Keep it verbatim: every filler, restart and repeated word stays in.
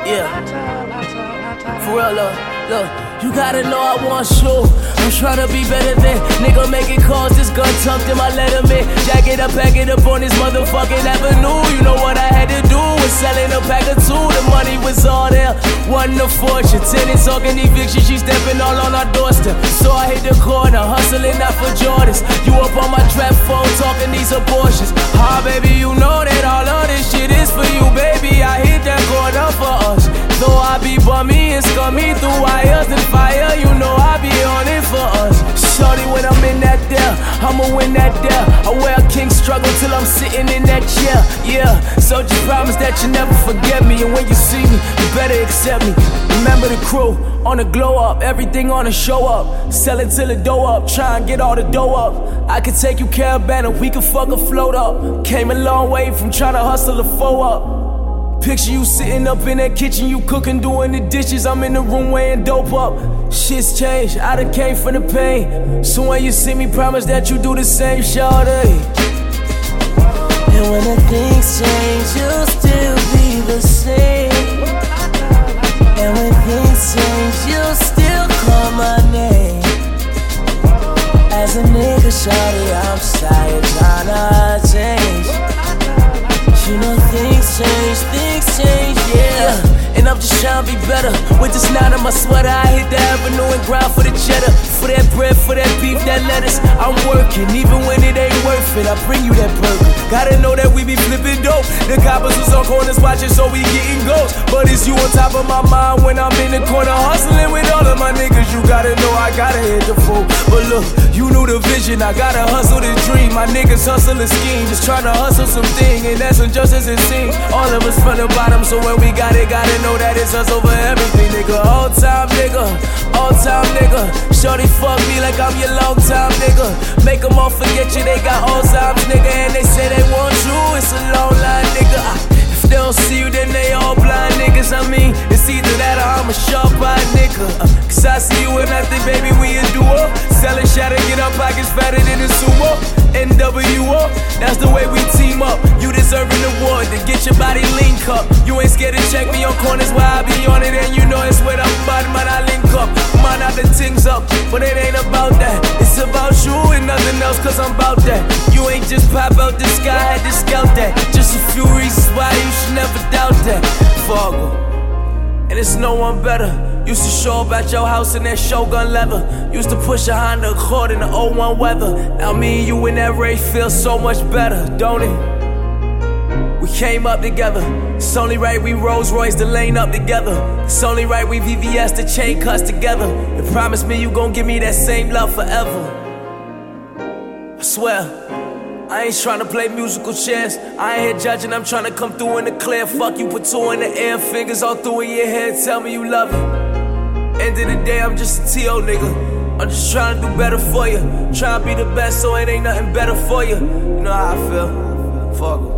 Yeah. For real, look, look. You gotta know I want you. I'm tryna be better than nigga making calls. This gun tucked in my letterman. Jack it up, pack it up on this motherfucking avenue. You know what I had to do was selling a pack of two. The money was all there, wasn't a fortune. Tenants talking eviction, she stepping all on our doorstep. So I hit the corner, hustling out for Jordans. You up on my trap phone talking these abortions. Ah, baby, you know that all of this shit is for you, baby. I hit that corner for us. Though I be bummy and scummy through wires and fire, you know I be on it for us. Shorty, when I'm in that there, I'ma win that there. I wear a king struggle till I'm sitting in that chair. Yeah, so just promise that you never forget me. And when you see me, you better accept me. Remember the crew on the glow up, everything on the show up. Selling till the dough up, try and get all the dough up. I could take you caravan and we could fuck a float up. Came a long way from trying to hustle a foe up. Picture you sitting up in that kitchen, you cooking, doing the dishes. I'm in the room weighing dope up. Shit's changed, I done came from the pain. So when you see me, promise that you do the same, shawty. And when the things change, you'll still be the same. And when things change, you'll still call my name. As a nigga, shawty, I'm sorry, tryna change. You know things change, things change, yeah. yeah. And I'm just trying to be better. With this knot on my sweater, I hit the avenue and grind for the cheddar. For that bread, for that beef, that lettuce, I'm working. Even when it ain't worth it, I bring you that burger. Gotta know that we be flipping dope. The coppers was on corners watching, so we getting ghosts. But it's you on top of my mind when I'm in the corner hustling with all of my niggas. You gotta know I gotta hit the floor. But look, you knew the vision, I gotta hustle the dream. My niggas hustle a scheme, just trying to hustle something. And that's injustice it seems. All of us from the bottom, so when we got it, gotta know that it's us over everything, nigga. All time nigga, all time nigga. Shorty fuck me like I'm your long time nigga. Make them all forget you, they got Alzheimer's, nigga. And they say they want you, it's a long line, nigga. If they don't see you, then they all blind niggas. I mean, it's either that or I'm a sharp-eyed nigga. uh, Cause I see you with nothing, baby, we a duo. Selling shatter, get our pockets fatter than a sumo. N W O, that's the way we team up. You deserve an award to get your body link up. You ain't scared to check me on corners where I be on it. And you know it's with I'm about, man, I link up. Man, I the things up, but it ain't about that. It's about you and nothing else, cause I'm about that. You ain't just pop out the sky, had to scout that. Just a few reasons why you should never doubt that. Fargo, and it's no one better. Used to show up at your house in that Shogun leather. Used to push a Honda Accord in the oh one weather. Now me and you in that race feel so much better, don't it? We came up together. It's only right we Rolls Royce the lane up together. It's only right we V V S the chain cuts together. And promise me you gon' give me that same love forever. I swear. I ain't tryna play musical chairs. I ain't here judging, I'm tryna come through in the clear. Fuck you, put two in the air, fingers all through in your head. Tell me you love it. End of the day, I'm just a T O nigga. I'm just tryna do better for you. Tryna be the best, so it ain't nothing better for you. You know how I feel. Fuck.